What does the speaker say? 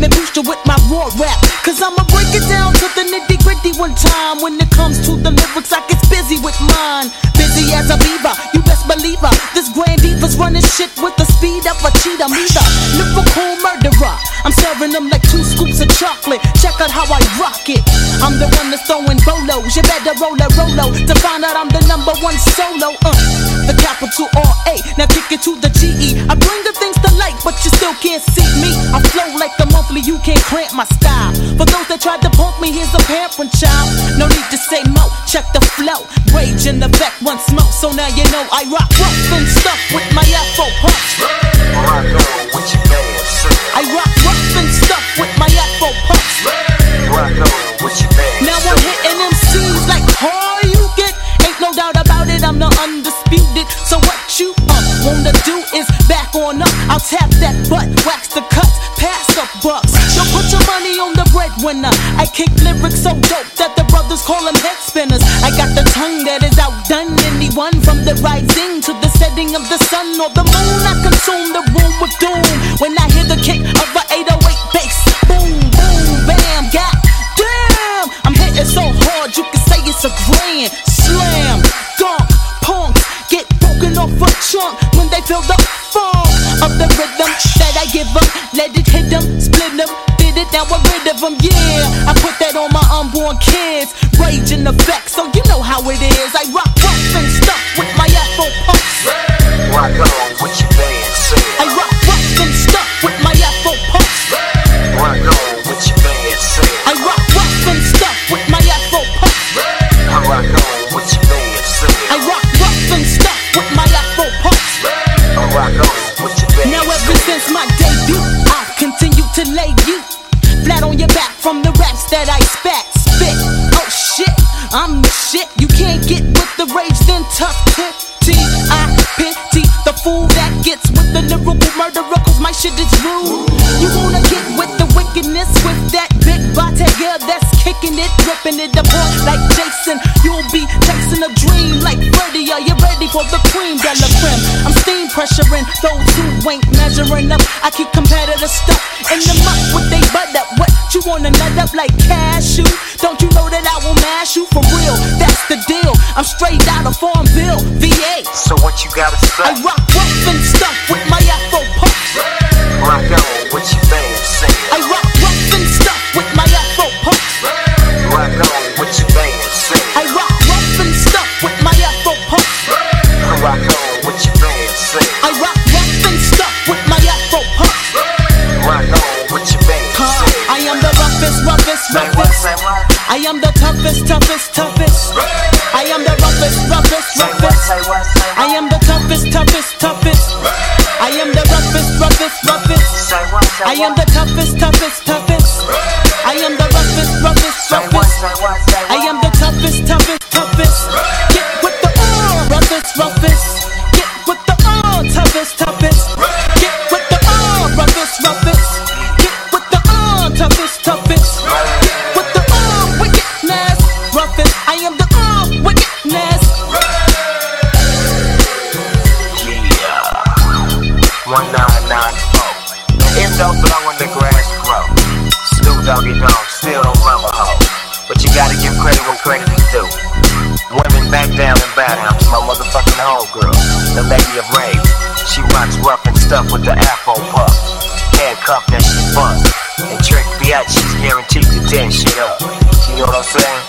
me boost you with my raw rap, cause I'ma break it down to the nitty gritty one time. When it comes to the lyrics, I get busy with mine. Busy as a beaver, you best believe her. This grand diva's running shit with the speed of a cheetah. Me the lyrical murderer, I'm serving them like 2 scoops of chocolate. Check out how I rock it. I'm the one that's throwing bolos. You better roll a Rolo to find out I'm the #1 solo. The capital R-A, now kick it to the G-E. I bring the things to light, but you still can't see me. I flow like the monthly, you can't cramp my style. For those that tried to punk me, here's a pamphlet, child. No need to say mo, check the flow. Rage in effect, one smoke, so now you know I rock rough and stuff with my Afro punch. Rock on with your band, I rock rough and stuff with my Afro punch. Rock on with your band. Now I'm hitting MCs like how you get. Ain't no doubt about it, I'm the undisputed. So what you wanna do is back on up. I'll tap that butt, wax the cuts, pass the bucks. Don't put your money on the breadwinner. I kick lyrics so dope that the brothers call them head spinners. I got the tongue that is outdone anyone, from the rising to the setting of the sun or the moon. I consume the room with doom when I hear the kick of a 808 bass. Boom, boom, bam, god damn. I'm hitting so hard you can say it's a grand slam. Dunk, punks get broken off a chunk when they feel the funk of the rhythm that I give them. Let it hit them, split them, fit it, now we're rid of them. Yeah, I put that on my unborn kids. Rage in effect, so you know how it is. I rock rough and stuff with my Afro punks. Rock on with your band, I rock rough and stuff with my Afro punks. Rock on with your band, I rock rough and stuff with my Afro punks. I rock on with your band, I rock rough and stuff with my Afro punks. I rock on with your band. Now ever since my debut, I've continued to lay you flat on your back from the raps that I spit. Oh shit, I'm the shit. You can't get with the rage, then tough tip. T-I-P-T, the fool that gets with the lyrical murderer, cause my shit is rude. You wanna get with the wickedness with that big body girl that's kicking it, ripping it apart like Jason. You'll be chasing a dream like Freddy. Are you ready for the cream de la creme? I'm steam pressuring those who ain't measuring up. I keep competitive stuff in the muck with they butt up. What you wanna nut up like cashew? Don't you know that I will mash you for real? That's the deal. I'm straight out of Farmville, VA. So what you gotta say? I rock rough and stuff with my Afro punks. Rock on with your band, I rock rough and stuff with my Afro punks. Rock on with your band, I rock rough and stuff with my Afro punks. Rock on with your band, I rock rough and stuff with my Afro punks. Rock on with your band, I am the roughest. I am the toughest. I am the roughest. I am the toughest. I am the roughest. I am the toughest. I am the roughest. I am the toughest. Get with the roughest. Get with the toughest. Get with the roughest. Get with the toughest. Get with the wickedness. Roughest. I am the wickedness. Yeah. 1994. If don't blow when the grass grow. Snoop Doggy Dogg still don't love a hoe. But you gotta give credit when credit is due. Women back down and bow down to my motherfucking homegirl, the lady of rage. She rocks rough and stuff with the Afro puff. Handcuffed that she bust. And Trick Biatch, she's guaranteed to tear shit up. You know what I'm saying?